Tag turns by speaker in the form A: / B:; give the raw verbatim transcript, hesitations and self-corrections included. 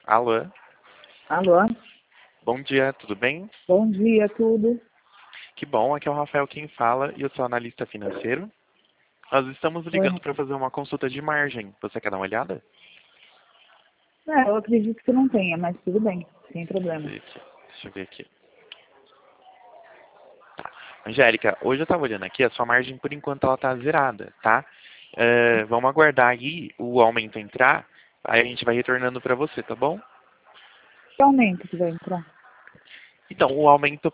A: Alô,
B: Alô?
A: bom dia, tudo bem?
B: Bom dia, tudo?
A: Que bom, aqui é o Rafael quem fala e eu sou analista financeiro. Nós estamos
B: Oi,
A: ligando para
B: Rafael.
A: fazer uma consulta de margem. Você quer dar uma olhada?
B: É, eu acredito que não tenha, mas tudo bem, sem
A: Deixa eu
B: problema.
A: ver aqui. Deixa eu ver aqui. Angélica, hoje eu estava olhando aqui, a sua margem por enquanto ela está zerada, tá? É, vamos aguardar aí o aumento entrar, aí a gente vai retornando para você, tá bom?
B: Que aumento que vai entrar?
A: Então, o aumento